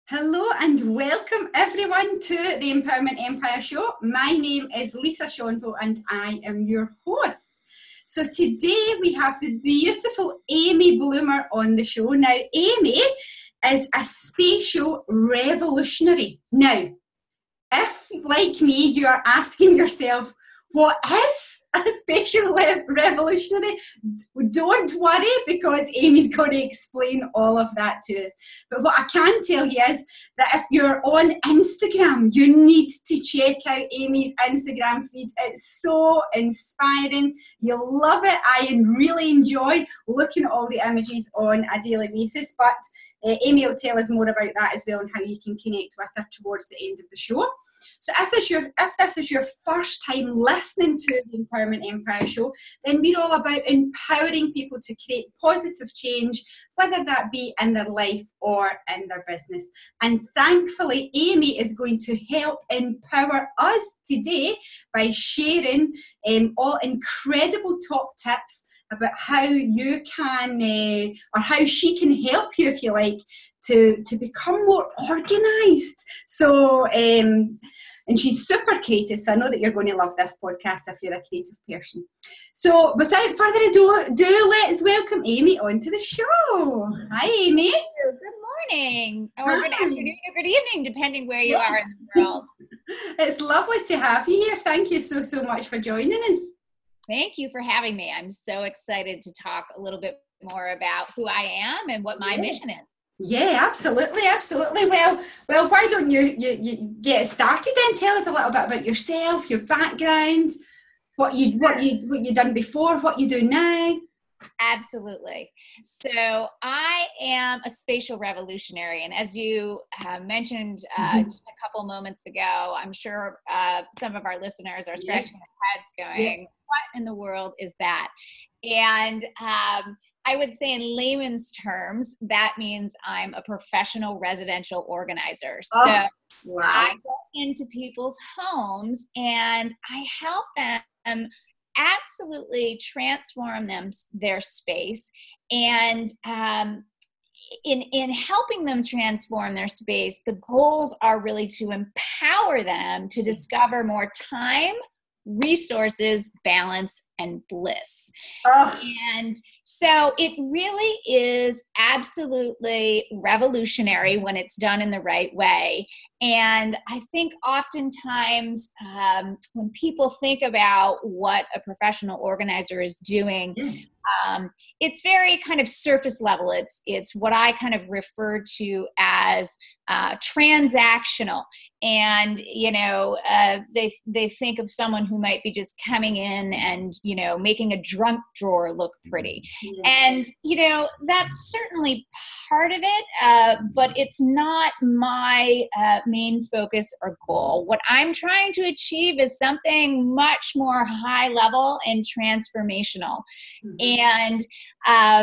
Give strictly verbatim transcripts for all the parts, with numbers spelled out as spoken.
Hello and welcome everyone to the Empowerment Empire Show. My name is Lisa Shonville and I am your host. So today we have the beautiful Amy Bloomer on the show. Now, Amy is a spatial revolutionary. Now, if, like me, you are asking yourself, what is a spatial revolutionary? Don't worry, because Amy's going to explain all of that to us. But what I can tell you is that if you're on Instagram, you need to check out Amy's Instagram feed. It's so inspiring. You'll love it. I really enjoy looking at all the images on a daily basis. But uh, Amy will tell us more about that as well and how you can connect with her towards the end of the show. So if this, your, if this is your first time listening to the Empowerment Empire Show, then we're all about empowering people to create positive change, whether that be in their life or in their business. And thankfully, Amy is going to help empower us today by sharing um, all incredible top tips about how you can, uh, or how she can help you, if you like, to, to become more organised. So, um, and she's super creative, so I know that you're going to love this podcast if you're a creative person. So without further ado, do let's welcome Amy onto the show. Hi, Amy. Good morning, or Hi. Good afternoon, or good evening, depending where you yeah. are in the world. It's lovely to have you here. Thank you so, so much for joining us. Thank you for having me. I'm so excited to talk a little bit more about who I am and what my yeah. mission is. Yeah, absolutely, absolutely. Well, well, why don't you, you you get started then? Tell us a little bit about yourself, your background, what you what you what you done before, what you do now. Absolutely. So I am a spatial revolutionary, and as you uh, mentioned uh, mm-hmm. just a couple moments ago, I'm sure uh, some of our listeners are scratching yeah. their heads, going, yeah. "What in the world is that?" And um, I would say in layman's terms, that means I'm a professional residential organizer. So oh, wow. I go into people's homes and I help them absolutely transform them, their space. And um, in, in helping them transform their space, the goals are really to empower them to discover more time, resources, balance, and bliss. Oh. And so it really is absolutely revolutionary when it's done in the right way. And I think oftentimes um, when people think about what a professional organizer is doing, um, it's very kind of surface level. It's it's what I kind of refer to as uh, transactional. And, you know, uh, they they think of someone who might be just coming in and, you know, making a drunk drawer look pretty. Yeah. And, you know, that's certainly part of it, uh, but it's not my uh, main focus or goal. What I'm trying to achieve is something much more high level and transformational. Mm-hmm. And uh,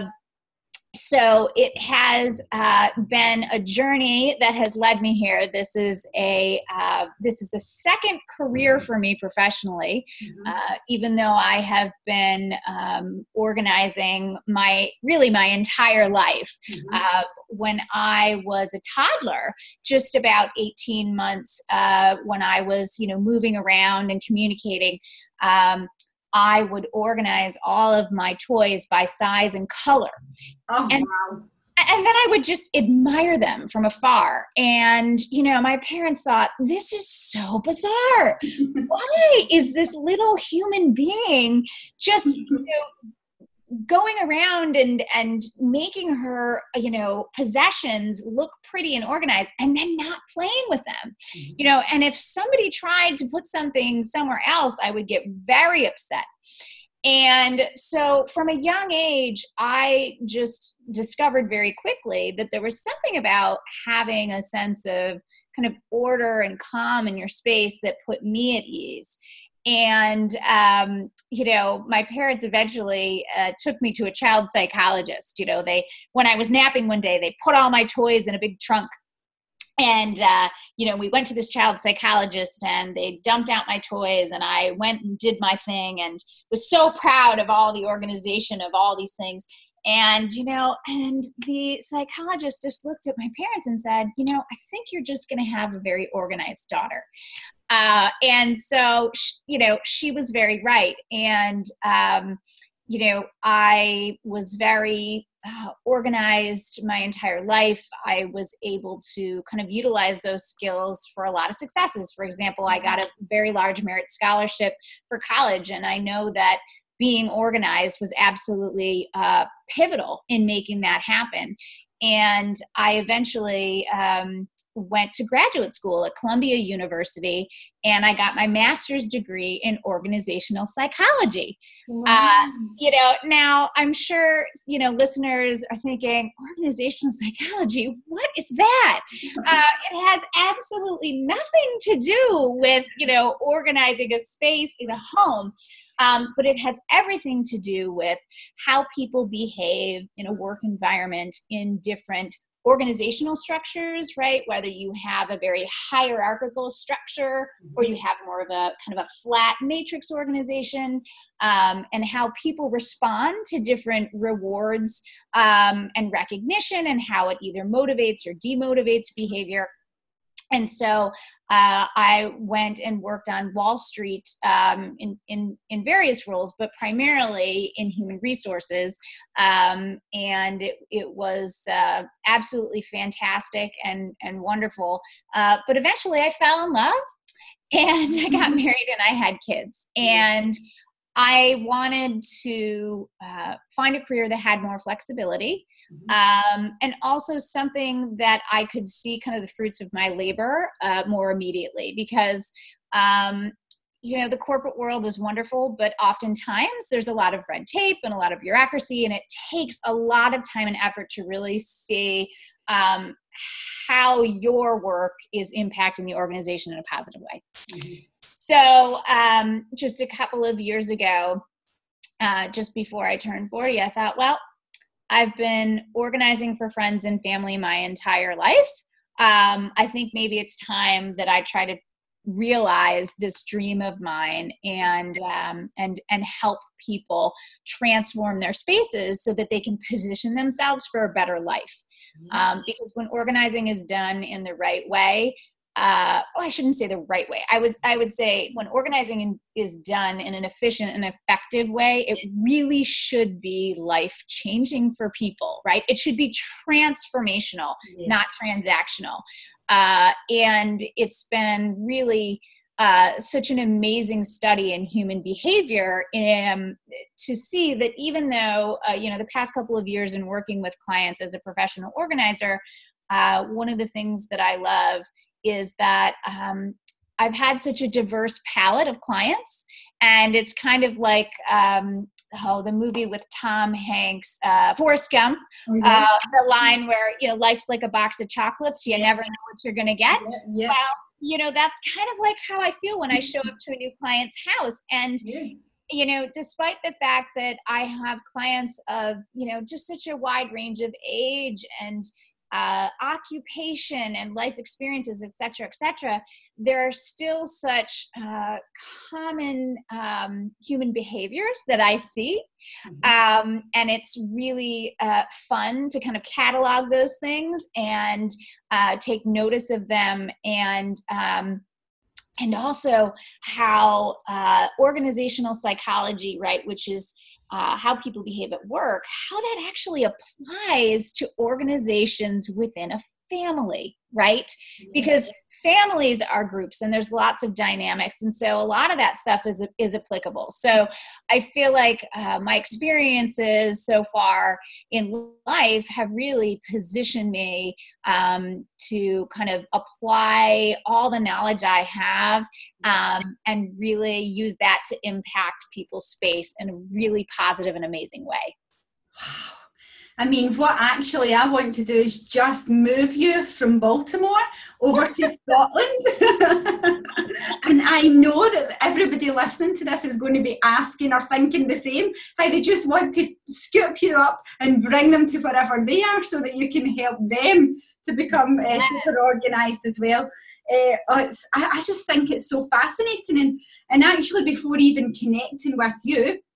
so it has uh, been a journey that has led me here. This is a uh, this is a second career for me professionally, mm-hmm. uh, even though I have been um, organizing my really my entire life. Mm-hmm. Uh, when I was a toddler, just about eighteen months, uh, when I was you know moving around and communicating. Um, I would organize all of my toys by size and color. Oh, and, wow. And then I would just admire them from afar. And, you know, my parents thought, this is so bizarre. Why is this little human being just, you know, going around and, and making her, you know, possessions look pretty and organized and then not playing with them, mm-hmm. you know, and if somebody tried to put something somewhere else, I would get very upset. And so from a young age, I just discovered very quickly that there was something about having a sense of kind of order and calm in your space that put me at ease. And, um, you know, my parents eventually uh, took me to a child psychologist. You know, they, when I was napping one day, they put all my toys in a big trunk. And, uh, you know, we went to this child psychologist and they dumped out my toys and I went and did my thing and was so proud of all the organization of all these things. And, you know, and the psychologist just looked at my parents and said, you know, I think you're just going to have a very organized daughter. Uh, and so, sh- you know, she was very right. And, um, you know, I was very uh, organized my entire life. I was able to kind of utilize those skills for a lot of successes. For example, I got a very large merit scholarship for college, and I know that being organized was absolutely uh, pivotal in making that happen. And I eventually um, went to graduate school at Columbia University, and I got my master's degree in organizational psychology. Wow. Uh, you know, now I'm sure, you know, listeners are thinking, organizational psychology, what is that? Uh, it has absolutely nothing to do with, you know, organizing a space in a home. Um, but it has everything to do with how people behave in a work environment in different organizational structures, right? Whether you have a very hierarchical structure or you have more of a kind of a flat matrix organization, um, and how people respond to different rewards um, and recognition, and how it either motivates or demotivates behavior. And so uh, I went and worked on Wall Street um, in, in, in various roles, but primarily in human resources. Um, and it, it was uh, absolutely fantastic and, and wonderful. Uh, but eventually I fell in love, and I got married, and I had kids. And I wanted to uh, find a career that had more flexibility. Um, and also something that I could see kind of the fruits of my labor uh, more immediately, because, um, you know, the corporate world is wonderful, but oftentimes there's a lot of red tape and a lot of bureaucracy, and it takes a lot of time and effort to really see um, how your work is impacting the organization in a positive way. Mm-hmm. So um, just a couple of years ago, uh, just before I turned forty, I thought, well, I've been organizing for friends and family my entire life. Um, I think maybe it's time that I try to realize this dream of mine and um, and and help people transform their spaces so that they can position themselves for a better life. Um, because when organizing is done in the right way, Uh, oh, I shouldn't say the right way. I would, I would say when organizing in, is done in an efficient and effective way, it really should be life-changing for people, right? It should be transformational, yeah. not transactional. Uh, and it's been really uh, such an amazing study in human behavior um, to see that even though, uh, you know, the past couple of years in working with clients as a professional organizer, uh, one of the things that I love is that um, I've had such a diverse palette of clients, and it's kind of like um, oh, the movie with Tom Hanks, uh, Forrest Gump, mm-hmm. uh, the line where, you know, life's like a box of chocolates, you yeah. never know what you're going to get. Yeah, yeah. Well, you know, that's kind of like how I feel when I show up to a new client's house. And, yeah. you know, despite the fact that I have clients of, you know, just such a wide range of age and uh, occupation and life experiences, et cetera, et cetera, there are still such uh, common um, human behaviors that I see. Mm-hmm. Um, and it's really uh, fun to kind of catalog those things and uh, take notice of them, and um, and also how uh, organizational psychology, right, which is Uh, how people behave at work, how that actually applies to organizations within a family, right? Yeah. Because families are groups, and there's lots of dynamics. And so a lot of that stuff is, is applicable. So I feel like uh, my experiences so far in life have really positioned me um, to kind of apply all the knowledge I have um, and really use that to impact people's space in a really positive and amazing way. Wow. I mean, what actually I want to do is just move you from Baltimore over to Scotland. And I know that everybody listening to this is going to be asking or thinking the same, how they just want to scoop you up and bring them to wherever they are so that you can help them to become uh, super organised as well. Uh, it's, I, I just think it's so fascinating. And, and actually, before even connecting with you,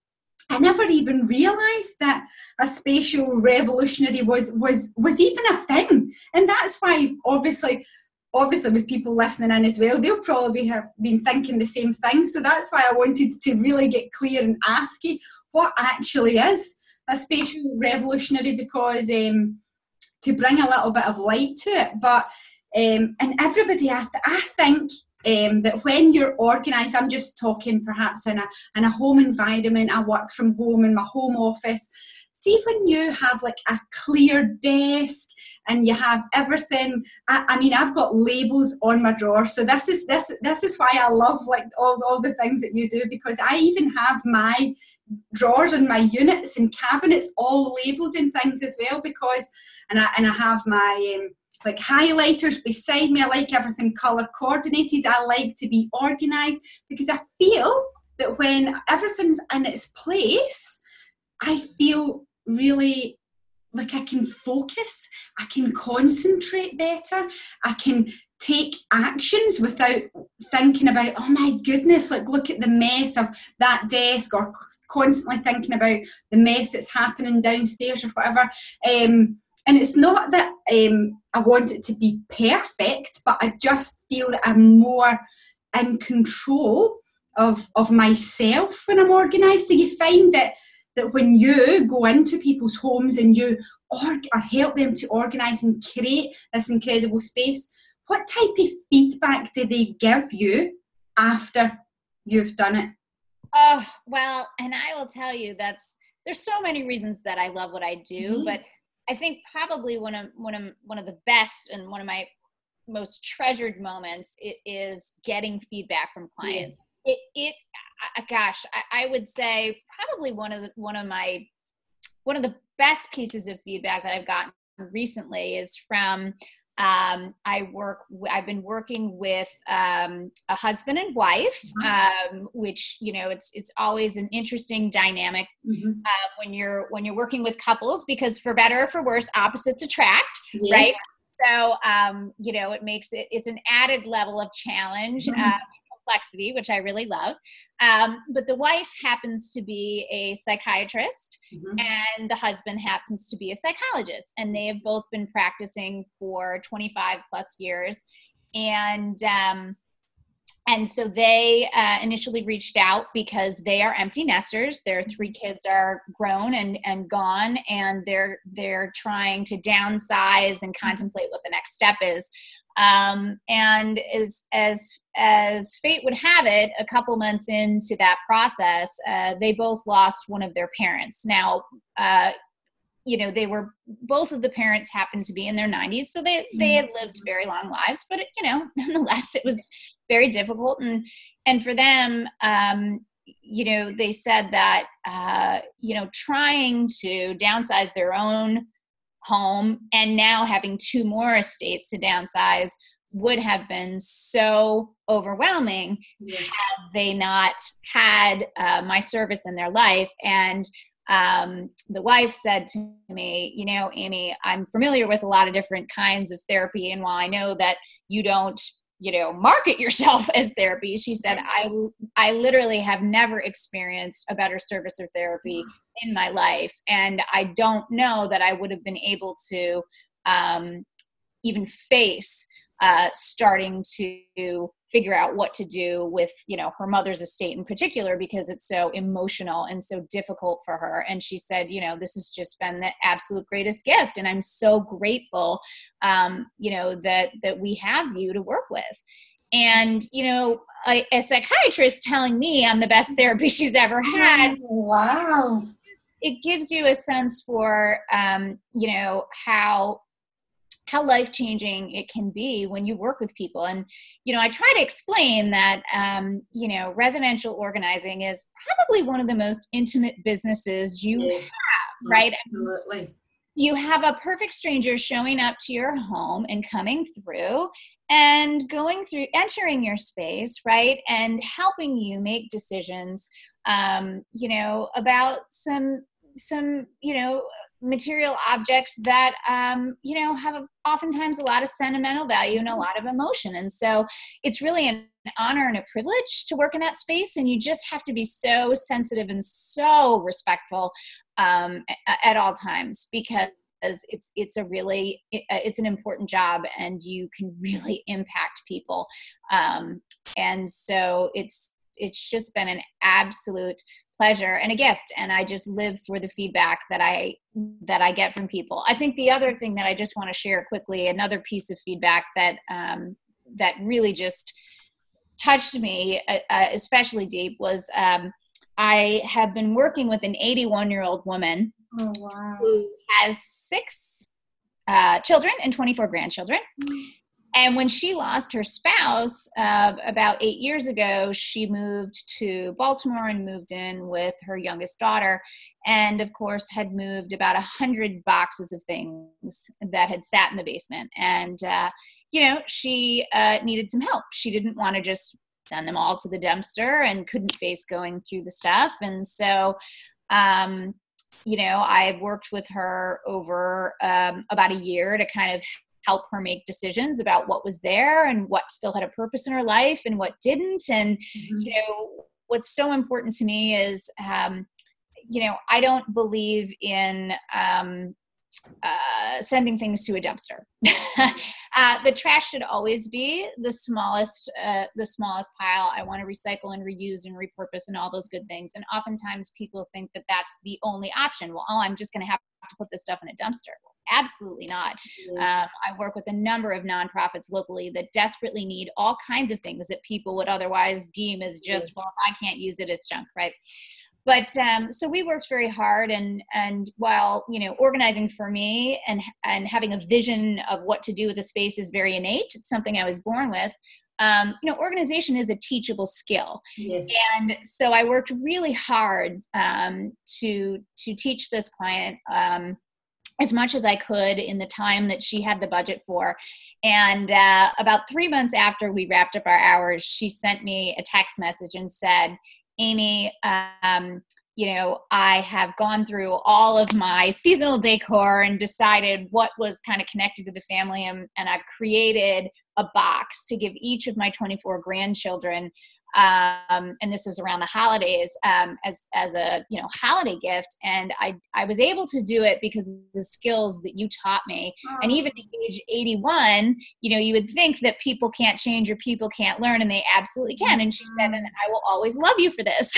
I never even realised that a spatial revolutionary was was was even a thing. And that's why, obviously, obviously with people listening in as well, they'll probably have been thinking the same thing. So that's why I wanted to really get clear and ask you what actually is a spatial revolutionary, because um, to bring a little bit of light to it. But um, and everybody, I, th- I think um, that when you're organised, I'm just talking perhaps in a in a home environment. I work from home in my home office. See, when you have like a clear desk and you have everything. I, I mean, I've got labels on my drawer, so this is this this is why I love like all all the things that you do, because I even have my drawers and my units and cabinets all labelled in things as well, because and I and I have my um, like highlighters beside me. I like everything colour coordinated. I like to be organised, because I feel that when everything's in its place, I feel really like I can focus, I can concentrate better, I can take actions without thinking about, oh my goodness, like look at the mess of that desk, or constantly thinking about the mess that's happening downstairs or whatever. Um, and it's not that um, I want it to be perfect, but I just feel that I'm more in control of, of myself when I'm organised. So you find that that when you go into people's homes and you or, or help them to organise and create this incredible space, what type of feedback do they give you after you've done it? Oh, well, and I will tell you, that's, there's so many reasons that I love what I do, yeah. But I think probably one of, one of, one of the best and one of my most treasured moments it is getting feedback from clients. Yeah. It, it, uh, gosh, I, I would say probably one of the, one of my, one of the best pieces of feedback that I've gotten recently is from, um, I work, I've been working with, um, a husband and wife, um, which, you know, it's, it's always an interesting dynamic, mm-hmm. uh, when you're, when you're working with couples, because for better or for worse, opposites attract, yeah. Right? So, um, you know, it makes it, it's an added level of challenge, mm-hmm. uh, complexity, which I really love. Um, but the wife happens to be a psychiatrist, mm-hmm. and the husband happens to be a psychologist, and they have both been practicing for twenty-five plus years. And, um, and so they uh, initially reached out because they are empty nesters. Their three kids are grown and, and gone, and they're, they're trying to downsize and contemplate what the next step is. Um, and as, as, as fate would have it, a couple months into that process, uh, they both lost one of their parents. Now, uh, you know, they were, both of the parents happened to be in their nineties. So they, they had lived very long lives, but, you know, nonetheless, it was very difficult. And, and for them, um, you know, they said that, uh, you know, trying to downsize their own home and now having two more estates to downsize would have been so overwhelming, yeah. had they not had uh, my service in their life. And um, the wife said to me, you know, Amy, I'm familiar with a lot of different kinds of therapy, and while I know that you don't, you know, market yourself as therapy, she said, I, I literally have never experienced a better service or therapy in my life. And I don't know that I would have been able to um, even face uh, starting to figure out what to do with, you know, her mother's estate in particular, because it's so emotional and so difficult for her. And she said, you know, this has just been the absolute greatest gift. And I'm so grateful, um, you know, that, that we have you to work with. And, you know, a, a psychiatrist telling me I'm the best therapy she's ever had. Wow. It gives you a sense for, um, you know, how, how life-changing it can be when you work with people. And, you know, I try to explain that, um, you know, residential organizing is probably one of the most intimate businesses you yeah. have, right? Absolutely. You have a perfect stranger showing up to your home and coming through and going through, entering your space, right? And helping you make decisions, um, you know, about some, some, you know, material objects that, um, you know, have oftentimes a lot of sentimental value and a lot of emotion. And so it's really an honor and a privilege to work in that space. And you just have to be so sensitive and so respectful um, at, at all times, because it's it's a really it's an important job, and you can really impact people. Um, and so it's it's just been an absolute pleasure and a gift, and I just live for the feedback that I that I get from people. I think the other thing that I just want to share quickly, another piece of feedback that um, that really just touched me, uh, especially deep, was um, I have been working with an eighty-one-year-old woman. Oh, wow. Who has six uh, children and twenty-four grandchildren. Mm. And when she lost her spouse uh, about eight years ago, she moved to Baltimore and moved in with her youngest daughter. And of course had moved about a hundred boxes of things that had sat in the basement. And, uh, you know, she uh, needed some help. She didn't want to just send them all to the dumpster and couldn't face going through the stuff. And so, um, you know, I've worked with her over um, about a year to kind of help her make decisions about what was there and what still had a purpose in her life and what didn't. And, mm-hmm. you know, what's so important to me is, um, you know, I don't believe in um, uh, sending things to a dumpster. uh, the trash should always be the smallest, uh, the smallest pile. I want to recycle and reuse and repurpose and all those good things. And oftentimes people think that that's the only option. Well, oh, I'm just going to have to put this stuff in a dumpster. Absolutely not. Yeah. Um, I work with a number of nonprofits locally that desperately need all kinds of things that people would otherwise deem as just, yeah. well, if I can't use it, it's junk, right? But um, so we worked very hard, and and while, you know, organizing for me and and having a vision of what to do with the space is very innate. It's something I was born with. Um, you know, organization is a teachable skill. Yeah. And so I worked really hard um, to to teach this client um, as much as I could in the time that she had the budget for. And uh, about three months after we wrapped up our hours, she sent me a text message and said, Amy, um, you know, I have gone through all of my seasonal decor and decided what was kind of connected to the family. And, and I've created a box to give each of my twenty-four grandchildren. Um, and this was around the holidays, um, as, as a, you know, holiday gift. And I, I was able to do it because of the skills that you taught me. Oh. And even at age eighty-one, you know, you would think that people can't change or people can't learn, and they absolutely can. And she said, and I will always love you for this.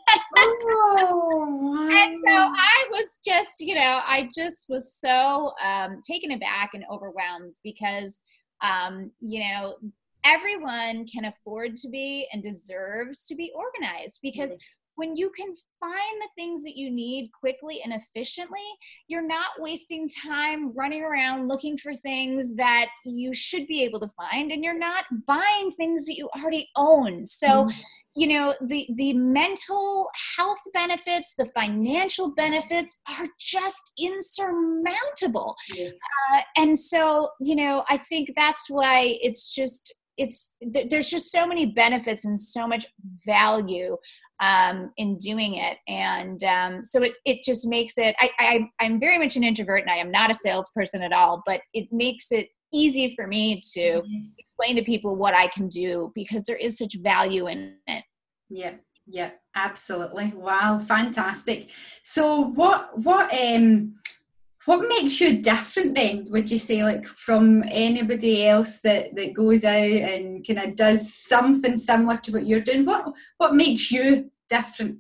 Oh, wow. And so I was just, you know, I just was so, um, taken aback and overwhelmed because, um, you know, everyone can afford to be and deserves to be organized, because mm-hmm. when you can find the things that you need quickly and efficiently, you're not wasting time running around looking for things that you should be able to find, and you're not buying things that you already own. So, mm-hmm. you know, the, the mental health benefits, the financial benefits are just insurmountable. Yeah. Uh, and so, you know, I think that's why it's just, it's, there's just so many benefits and so much value um, in doing it. And um, so it, it just makes it, I, I, I'm very much an introvert, and I am not a salesperson at all, but it makes it easy for me to yes. explain to people what I can do, because there is such value in it. Yeah, yeah, absolutely. Wow, fantastic. So what, what, um, what makes you different then, would you say, like from anybody else that, that goes out and kind of does something similar to what you're doing? What what makes you different?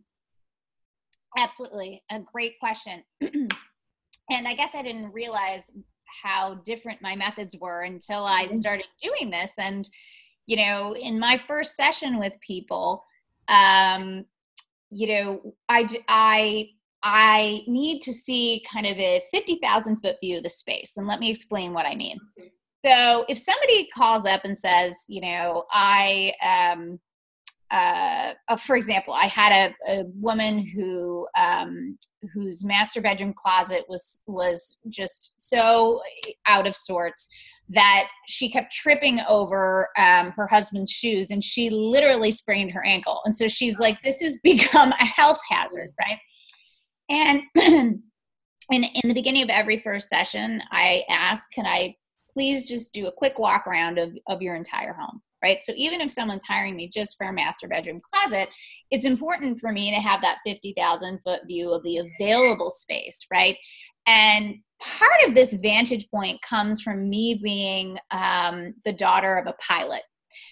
Absolutely. A great question. And I guess I didn't realize how different my methods were until I started doing this. And, you know, in my first session with people, um, you know, I, I, I need to see kind of a fifty thousand foot view of the space. And let me explain what I mean. Okay. So if somebody calls up and says, you know, I, um, uh, uh, for example, I had a, a woman who, um, whose master bedroom closet was, was just so out of sorts that she kept tripping over um, her husband's shoes, and she literally sprained her ankle. And so she's like, this has become a health hazard, right? And in, in the beginning of every first session, I ask, can I please just do a quick walk around of, of your entire home? right? So even if someone's hiring me just for a master bedroom closet, it's important for me to have that fifty thousand foot view of the available space, right? And part of this vantage point comes from me being um, the daughter of a pilot.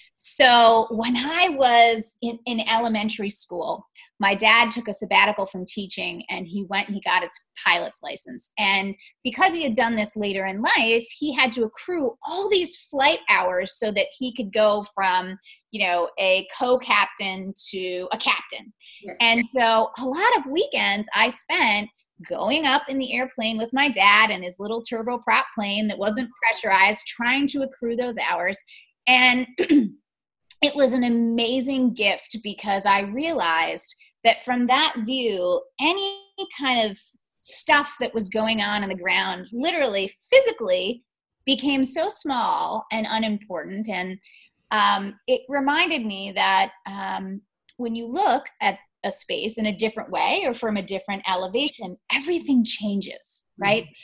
So when I was in, in elementary school, my dad took a sabbatical from teaching and he went and he got his pilot's license. And because he had done this later in life, he had to accrue all these flight hours so that he could go from, you know, a co-captain to a captain. Yeah. And so a lot of weekends I spent going up in the airplane with my dad and his little turboprop plane that wasn't pressurized, trying to accrue those hours. And it was an amazing gift because I realized that from that view, any kind of stuff that was going on on the ground, literally, physically, became so small and unimportant. And um, it reminded me that um, when you look at a space in a different way or from a different elevation, everything changes, right? Mm-hmm.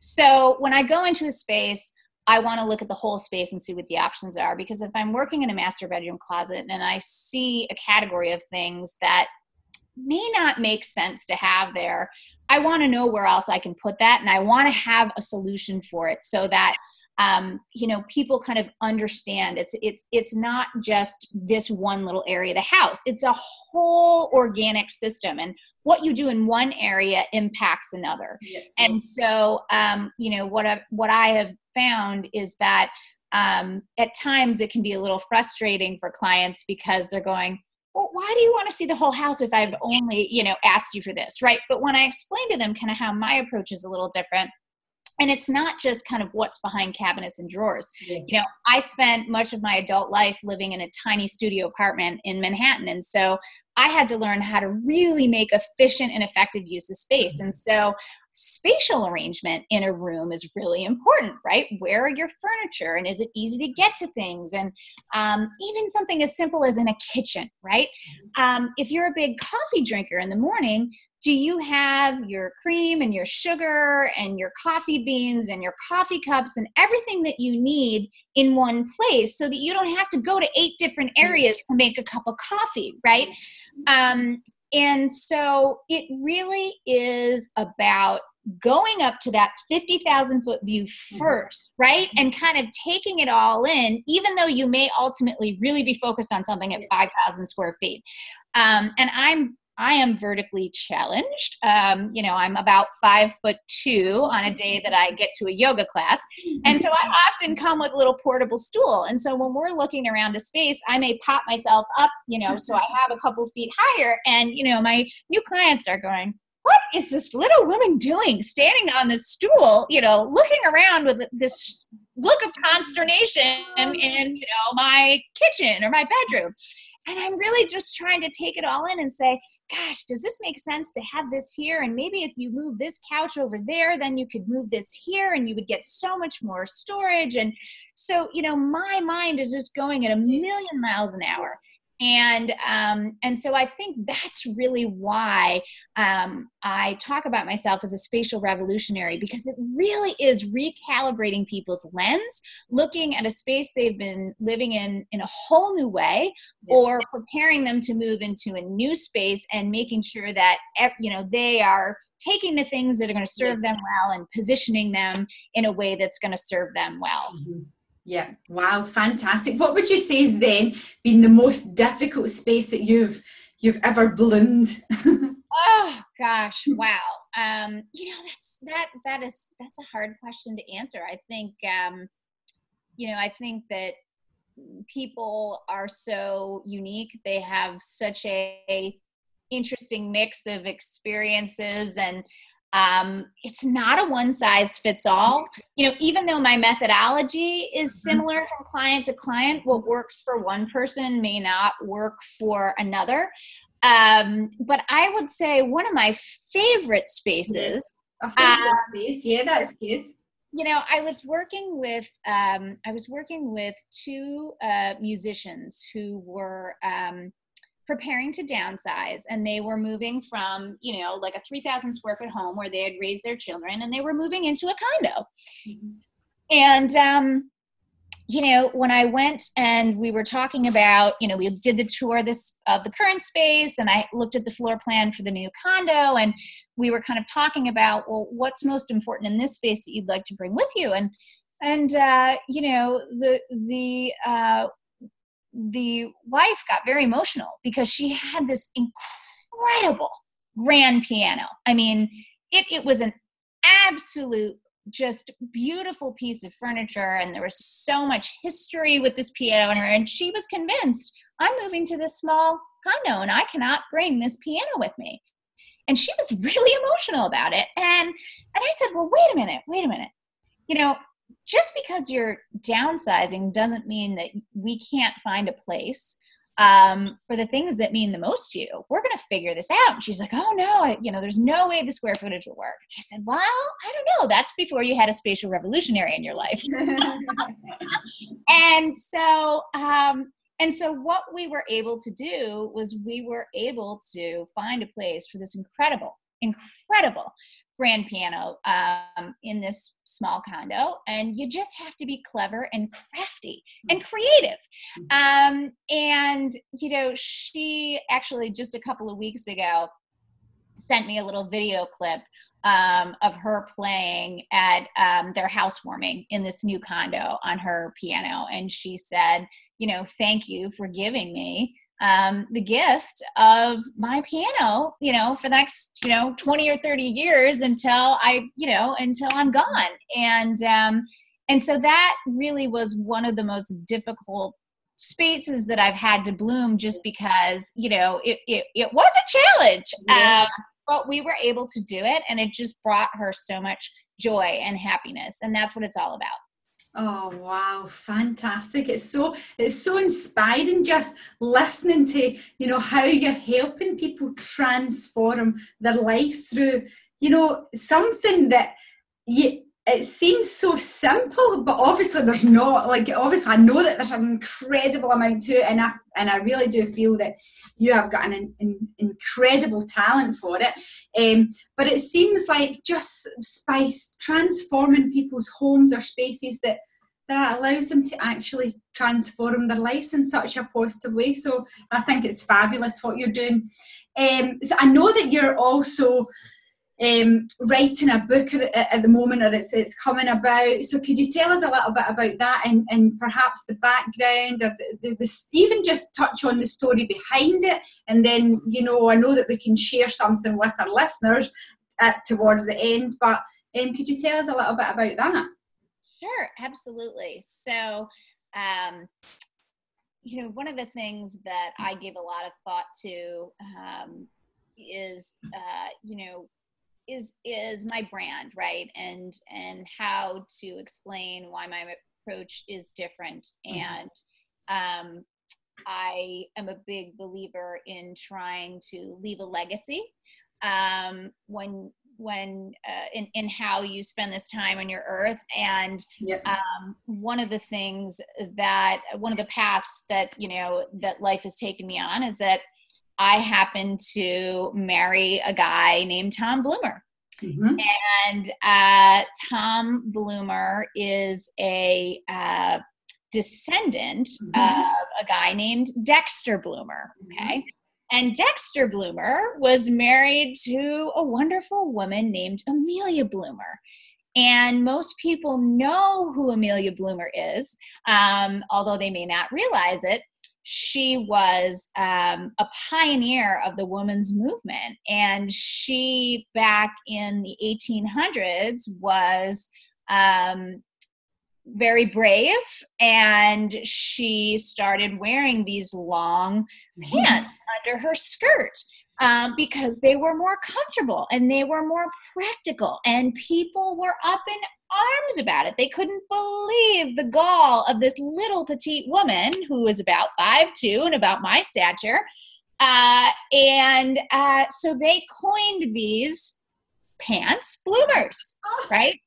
So when I go into a space, I want to look at the whole space and see what the options are, because if I'm working in a master bedroom closet and I see a category of things that may not make sense to have there, I want to know where else I can put that, and I want to have a solution for it so that um, you know, people kind of understand it's it's it's not just this one little area of the house. It's a whole organic system, and what you do in one area impacts another. Yeah. And so, um, you know, what I, what I have found is that um, at times it can be a little frustrating for clients because they're going, well, why do you want to see the whole house if I've only, you know, asked you for this, right? But when I explain to them kind of how my approach is a little different, and it's not just kind of what's behind cabinets and drawers. Yeah. You know, I spent much of my adult life living in a tiny studio apartment in Manhattan. And so I had to learn how to really make efficient and effective use of space. And so spatial arrangement in a room is really important, right? Where are your furniture, and is it easy to get to things? And um, even something as simple as in a kitchen, right? Um, if you're a big coffee drinker in the morning, do you have your cream and your sugar and your coffee beans and your coffee cups and everything that you need in one place so that you don't have to go to eight different areas to make a cup of coffee, right? Um, and so it really is about going up to that fifty thousand foot view first, right? And kind of taking it all in, even though you may ultimately really be focused on something at five thousand square feet. Um, and I'm I am vertically challenged. Um, you know, I'm about five foot two on a day that I get to a yoga class. And so I often come with a little portable stool. And so when we're looking around a space, I may pop myself up, you know, so I have a couple feet higher. And, you know, my new clients are going, what is this little woman doing standing on this stool, you know, looking around with this look of consternation in, in, you know, my kitchen or my bedroom? And I'm really just trying to take it all in and say, gosh, does this make sense to have this here? And maybe if you move this couch over there, then you could move this here and you would get so much more storage. And so, you know, my mind is just going at a million miles an hour. And um, and so I think that's really why um, I talk about myself as a spatial revolutionary, because it really is recalibrating people's lens, looking at a space they've been living in in a whole new way, yeah. or preparing them to move into a new space and making sure that, you know, they are taking the things that are going to serve yeah. them well and positioning them in a way that's going to serve them well. Mm-hmm. Yeah. Wow. Fantastic. What would you say has then been the most difficult space that you've you've ever bloomed? Oh gosh. Wow. Um, you know, that's that that is that's a hard question to answer. I think um, you know, I think that people are so unique. They have such a interesting mix of experiences, and Um, it's not a one size fits all. You know, even though my methodology is similar from client to client, what works for one person may not work for another. Um, but I would say one of my favorite spaces. A favorite uh, space, yeah, that's good. You know, I was working with um, I was working with two uh, musicians who were um, preparing to downsize, and they were moving from, you know, like a three thousand square foot home where they had raised their children, and they were moving into a condo. Mm-hmm. And um, you know, when I went and we were talking about, you know, we did the tour this of the current space, and I looked at the floor plan for the new condo, and we were kind of talking about, well, what's most important in this space that you'd like to bring with you? And, and, uh, you know, the, the, uh, the wife got very emotional because she had this incredible grand piano. I mean, it, it was an absolute, just beautiful piece of furniture, and there was so much history with this piano in her, and she was convinced, I'm moving to this small condo and I cannot bring this piano with me. And she was really emotional about it. And and I said, well, wait a minute, wait a minute. You know, just because you're downsizing doesn't mean that we can't find a place um, for the things that mean the most to you. We're going to figure this out. And she's like, oh no, I, you know, there's no way the square footage will work. I said, well, I don't know. That's before you had a spatial revolutionary in your life. and so, um, and so what we were able to do was we were able to find a place for this incredible, incredible grand piano um, in this small condo, and you just have to be clever and crafty and creative. Um, and, you know, she actually just a couple of weeks ago sent me a little video clip um, of her playing at um, their housewarming in this new condo on her piano. And she said, you know, thank you for giving me um, the gift of my piano, you know, for the next, you know, twenty or thirty years until I, you know, until I'm gone. And, um, and so that really was one of the most difficult spaces that I've had to bloom, just because, you know, it, it, it was a challenge, yeah. um, but we were able to do it, and it just brought her so much joy and happiness. And that's what it's all about. Oh, wow. Fantastic. It's so, it's so inspiring just listening to, you know, how you're helping people transform their lives through, you know, something that you, it seems so simple, but obviously there's not, like, obviously I know that there's an incredible amount to it, and I, and I really do feel that you have got an, an incredible talent for it. Um, but it seems like just by transforming people's homes or spaces, that that allows them to actually transform their lives in such a positive way. So I think it's fabulous what you're doing. Um, so I know that you're also um, writing a book at, at the moment, or it's, it's coming about. So could you tell us a little bit about that, and, and perhaps the background, or the, the, the, even just touch on the story behind it? And then, you know, I know that we can share something with our listeners at, towards the end, but um, could you tell us a little bit about that? Sure, absolutely. So, um, you know, one of the things that I give a lot of thought to um, is, uh, you know, is is my brand, right? And and how to explain why my approach is different. And um, I am a big believer in trying to leave a legacy um, when when uh, in, in how you spend this time on your earth. And yep. um, one of the things that, one of the paths that, you know, that life has taken me on is that I happen to marry a guy named Tom Bloomer. Mm-hmm. And uh, Tom Bloomer is a uh, descendant mm-hmm. of a guy named Dexter Bloomer, okay? Mm-hmm. And Dexter Bloomer was married to a wonderful woman named Amelia Bloomer. And most people know who Amelia Bloomer is, um, although they may not realize it. She was um, a pioneer of the women's movement. And she, back in the eighteen hundreds, was um, very brave, and she started wearing these long pants under her skirt um, because they were more comfortable and they were more practical, and people were up in arms about it. They couldn't believe the gall of this little petite woman who was about five two and about my stature. Uh, and uh, so they coined these pants bloomers, right?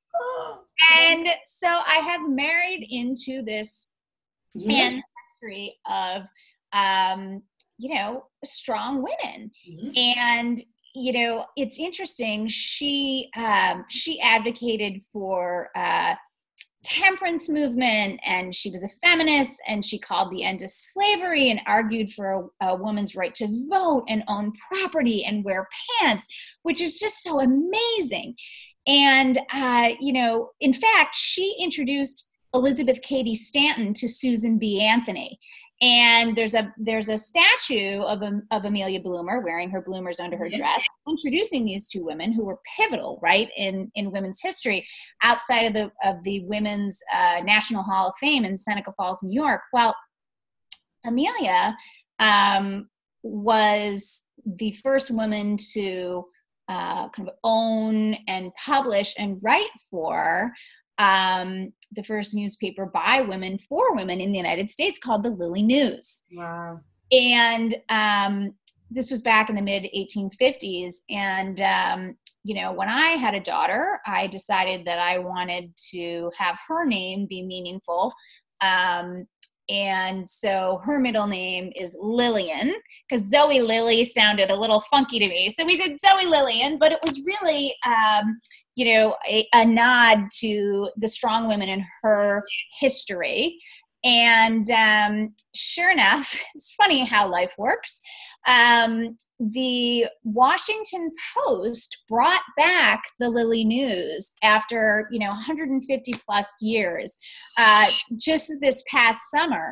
And so I have married into this yes. ancestry of, um, you know, strong women. Yes. And, you know, it's interesting. She, um, she advocated for uh, temperance movement, and she was a feminist, and she called the end of slavery and argued for a, a woman's right to vote and own property and wear pants, which is just so amazing. And, uh, you know, in fact, she introduced Elizabeth Cady Stanton to Susan B. Anthony. And there's a there's a statue of, of Amelia Bloomer wearing her bloomers under her dress, introducing these two women who were pivotal, right, in, in women's history outside of the of the Women's uh, National Hall of Fame in Seneca Falls, New York. Well, Amelia um, was the first woman to uh, kind of own and publish and write for Um, the first newspaper by women for women in the United States, called the Lily News. Wow. And um, this was back in the mid eighteen fifties. And, um, you know, when I had a daughter, I decided that I wanted to have her name be meaningful. Um, and so her middle name is Lillian, because Zoe Lily sounded a little funky to me. So we said Zoe Lillian, but it was really, um, you know, a, a nod to the strong women in her history. And um, sure enough, it's funny how life works. Um, the Washington Post brought back the Lily News after, you know, one hundred fifty plus years, uh, just this past summer.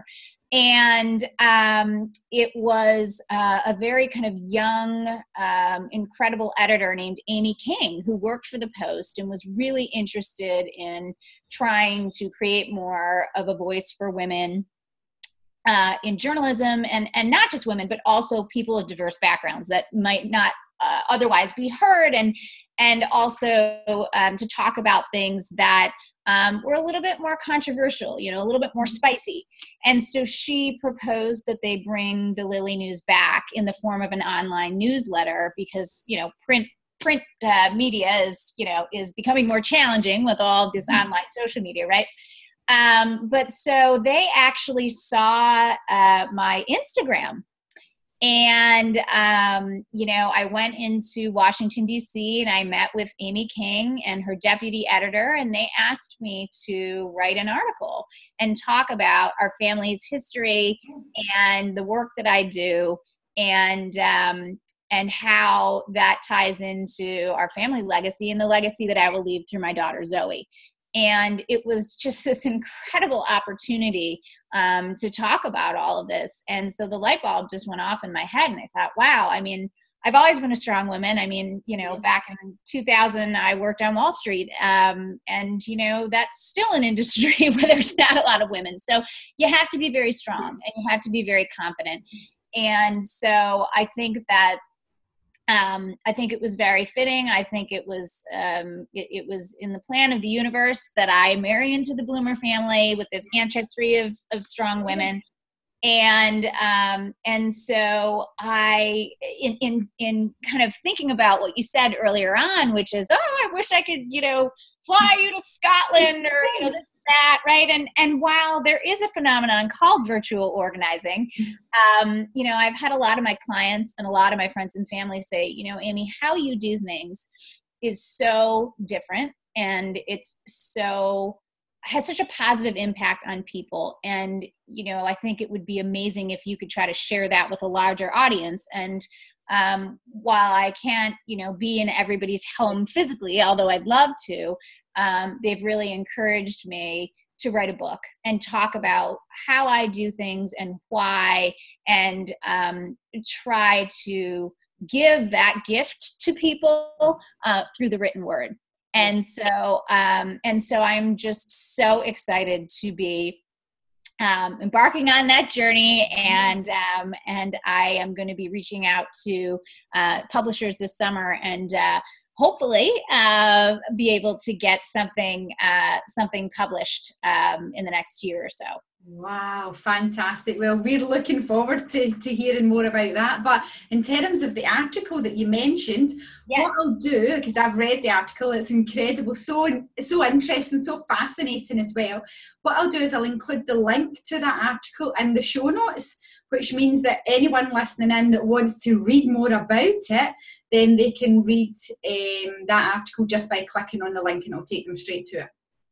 And um, it was uh, a very kind of young, um, incredible editor named Amy King, who worked for the Post and was really interested in trying to create more of a voice for women uh, in journalism, and, and not just women, but also people of diverse backgrounds that might not uh, otherwise be heard, and, and also um, to talk about things that Um, were a little bit more controversial, you know, a little bit more spicy. And so she proposed that they bring the Lily News back in the form of an online newsletter, because, you know, print print uh, media is, you know, is becoming more challenging with all this online social media, right? Um, but so they actually saw uh, my Instagram. And, um, you know, I went into Washington, D C, and I met with Amy King and her deputy editor, and they asked me to write an article and talk about our family's history and the work that I do, and, um, and how that ties into our family legacy and the legacy that I will leave through my daughter, Zoe. And it was just this incredible opportunity um, to talk about all of this. And so the light bulb just went off in my head, and I thought, wow, I mean, I've always been a strong woman. I mean, you know, back in two thousand, I worked on Wall Street, um, and, you know, that's still an industry where there's not a lot of women. So you have to be very strong, and you have to be very confident. And so I think that Um, I think it was very fitting. I think it was um, it, it was in the plan of the universe that I marry into the Bloomer family with this ancestry of of strong women, and um, and so I, in in in kind of thinking about what you said earlier on, which is, oh, I wish I could, you know, fly you to Scotland, or, you know, this, that, right? And and while there is a phenomenon called virtual organizing, um, you know, I've had a lot of my clients and a lot of my friends and family say, you know, Amy, how you do things is so different, and it's so, has such a positive impact on people. And, you know, I think it would be amazing if you could try to share that with a larger audience. And Um, while I can't, you know, be in everybody's home physically, although I'd love to, um, they've really encouraged me to write a book and talk about how I do things and why, and um, try to give that gift to people uh, through the written word. And so, um, and so I'm just so excited to be Um, embarking on that journey, and um, and I am going to be reaching out to uh, publishers this summer, and uh, hopefully uh, be able to get something uh, something published um, in the next year or so. Wow, fantastic. Well, we're looking forward to, to hearing more about that. But in terms of the article that you mentioned, yes, what I'll do, because I've read the article, it's incredible, so so interesting, so fascinating as well. What I'll do is I'll include the link to that article in the show notes, which means that anyone listening in that wants to read more about it, then they can read um, that article just by clicking on the link, and it'll take them straight to it.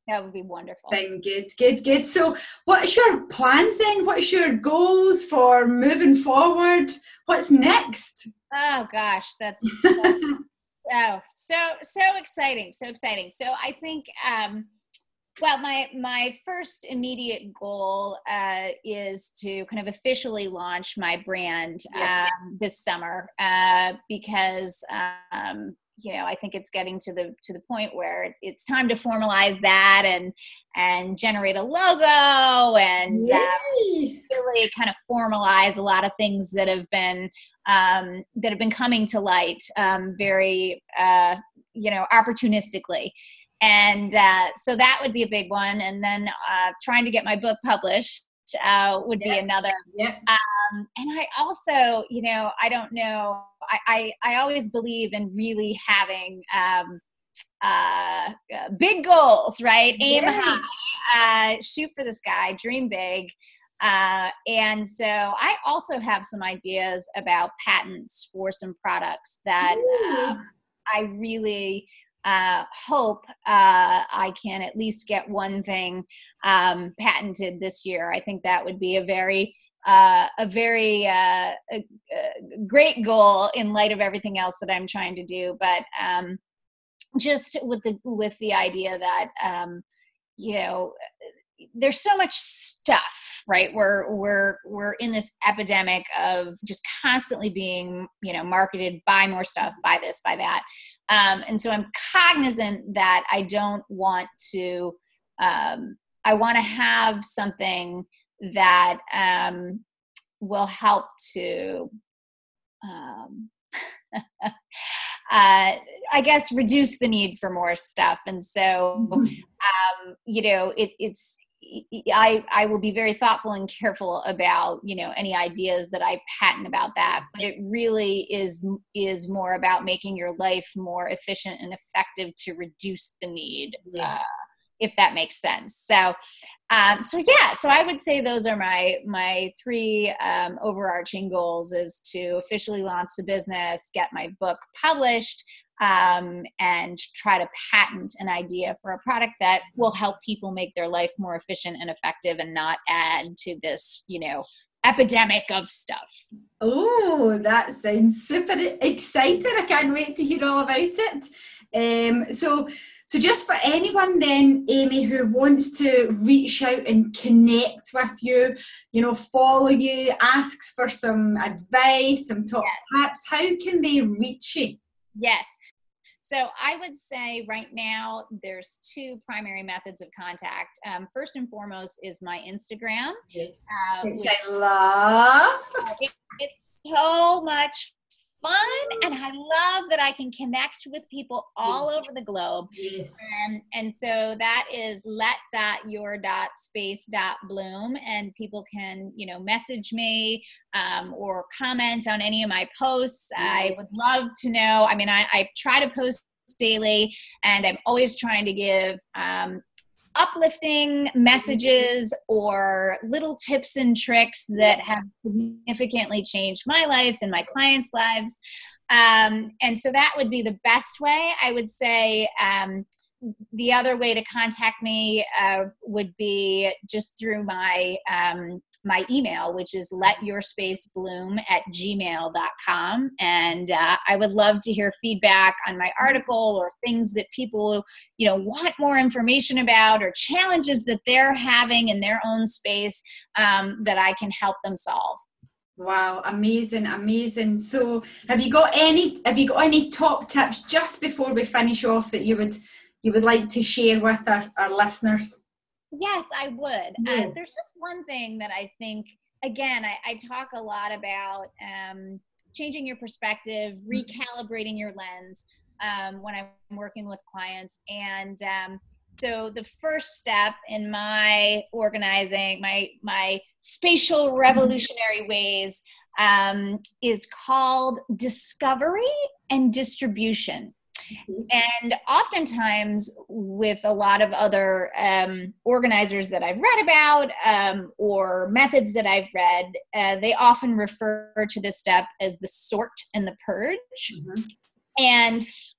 That would be wonderful. Then good, good, good. So what's your plans then? What's your goals for moving forward? What's next? Oh gosh, that's, that's oh so so exciting, so exciting. So I think um, well, my my first immediate goal uh, is to kind of officially launch my brand Yeah. um, this summer uh, because um, you know I think it's getting to the to the point where it's, it's time to formalize that and and generate a logo and uh, really kind of formalize a lot of things that have been um, that have been coming to light um, very uh, you know opportunistically. And uh, so that would be a big one. And then uh, trying to get my book published uh, would be Yep. another. Yep. Um, and I also, you know, I don't know, I, I, I always believe in really having um, uh, uh, big goals, right? Aim Yes. high, uh, shoot for the sky, dream big. Uh, and so I also have some ideas about patents for some products that uh, I really uh, hope uh, I can at least get one thing um, patented this year. I think that would be a very uh, a very uh, a, a great goal in light of everything else that I'm trying to do. But um, just with the with the idea that um, you know. There's so much stuff, right? We're we're we're in this epidemic of just constantly being, you know, marketed, buy more stuff, buy this, buy that, um, and so I'm cognizant that I don't want to. Um, I want to have something that um, will help to. Um, uh, I guess reduce the need for more stuff, and so um, you know, it, it's. I, I will be very thoughtful and careful about, you know, any ideas that I patent about that, but it really is, is more about making your life more efficient and effective to reduce the need, Yeah. uh, if that makes sense. So, um, so yeah, so I would say those are my, my three, um, overarching goals is to officially launch the business, get my book published, um, and try to patent an idea for a product that will help people make their life more efficient and effective and not add to this, you know, epidemic of stuff. Oh, that sounds super exciting. I can't wait to hear all about it. Um, so, so just for anyone then, Amy, who wants to reach out and connect with you, you know, follow you, asks for some advice, some top Yes. tips, how can they reach you? Yes. So I would say right now there's two primary methods of contact. Um, first and foremost is my Instagram. Yes. Uh, Which which, I love. it, it's so much fun, and I love that I can connect with people all over the globe. Yes. And, and so that is let.your.space.bloom, and people can, you know, message me um, or comment on any of my posts. I would love to know. I mean, I, I try to post daily, and I'm always trying to give um, uplifting messages or little tips and tricks that have significantly changed my life and my clients' lives. Um, and so that would be the best way. I would say um, the other way to contact me uh, would be just through my um, my email, which is letyourspacebloom at gmail dot com. And uh, I would love to hear feedback on my article or things that people, you know, want more information about or challenges that they're having in their own space um, that I can help them solve. Wow, amazing, amazing. So have you got any have you got any top tips just before we finish off that you would you would like to share with our, our listeners? Yes, I would. Yeah. Uh, there's just one thing that I think, again, I, I talk a lot about um, changing your perspective, recalibrating your lens um, when I'm working with clients. And um, so the first step in my organizing, my, my spatial revolutionary ways um, is called discovery and distribution. And oftentimes with a lot of other um, organizers that I've read about um, or methods that I've read, uh, they often refer to this step as the sort and the purge. Mm-hmm. And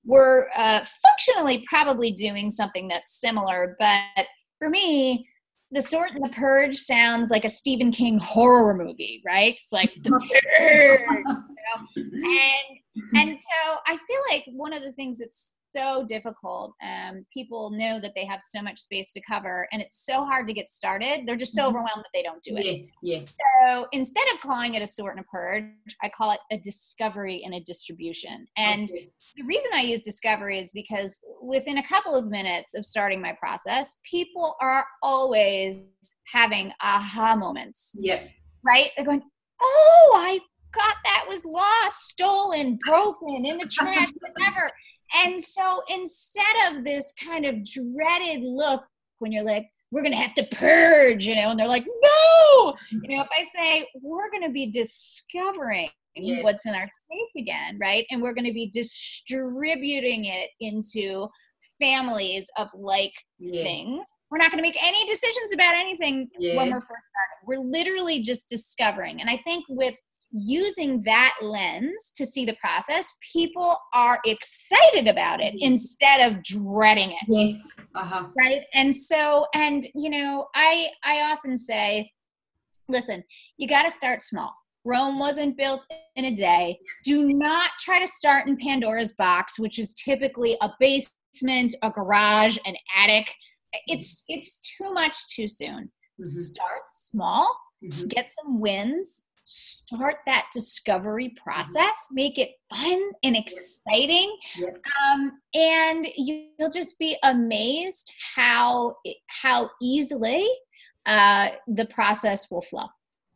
we're uh, functionally probably doing something that's similar, but for me, The Sort and the Purge sounds like a Stephen King horror movie, right? It's like the purge, you know? And and so I feel like one of the things that's so difficult, um, people know that they have so much space to cover, and it's so hard to get started. They're just so overwhelmed that they don't do it. Yeah, yeah. So instead of calling it a sort and a purge, I call it a discovery and a distribution. And Okay. the reason I use discovery is because within a couple of minutes of starting my process, people are always having aha moments, Yeah. right? They're going, oh, I got that was lost, stolen, broken, in the trash, whatever. And so instead of this kind of dreaded look when you're like, we're going to have to purge, you know, and they're like, no, you know, if I say we're going to be discovering yes. what's in our space again, right? And we're going to be distributing it into families of like yeah. things. We're not going to make any decisions about anything yeah. when we're first starting. We're literally just discovering. And I think with using that lens to see the process, people are excited about it yes. instead of dreading it. Yes. Uh-huh. Right. And so, and you know, I I often say, listen, you got to start small. Rome wasn't built in a day. Do not try to start in Pandora's box, which is typically a basement, a garage, an attic. It's it's too much too soon. Mm-hmm. Start small, mm-hmm. get some wins. Start that discovery process, make it fun and exciting. Yep. Um, and you'll just be amazed how, how easily uh, the process will flow.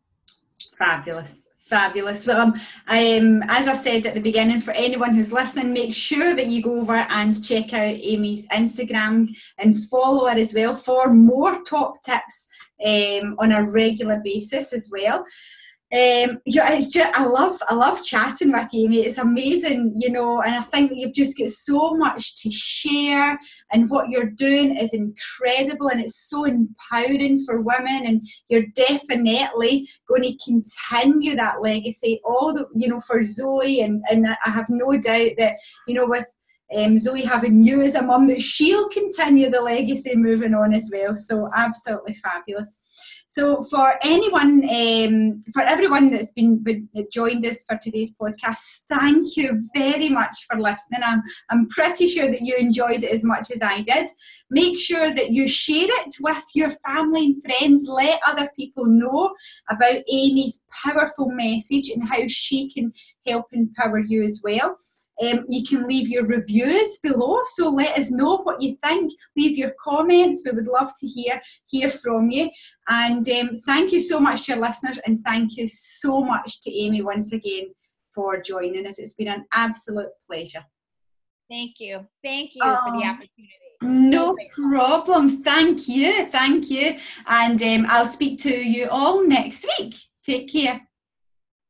Fabulous. Fabulous. Well, um, um, as I said at the beginning, for anyone who's listening, make sure that you go over and check out Amy's Instagram and follow her as well for more top tips um, on a regular basis as well. Um, yeah, it's just I love I love chatting with you, Amy. It's amazing, you know, and I think that you've just got so much to share, and what you're doing is incredible, and it's so empowering for women, and you're definitely going to continue that legacy, all the you know for Zoe, and and I have no doubt that you know with. Um, Zoe having you as a mum, that she'll continue the legacy moving on as well. So absolutely fabulous. So for anyone, um, for everyone that's been, been joined us for today's podcast, thank you very much for listening. I'm, I'm pretty sure that you enjoyed it as much as I did. Make sure that you share it with your family and friends. Let other people know about Amy's powerful message and how she can help empower you as well. Um, you can leave your reviews below, so let us know what you think. Leave your comments. We would love to hear hear from you. And um, thank you so much to our listeners, and thank you so much to Amy once again for joining us. It's been an absolute pleasure. Thank you. Thank you oh, for the opportunity. No problem. Thank you. Thank you. And um, I'll speak to you all next week. Take care.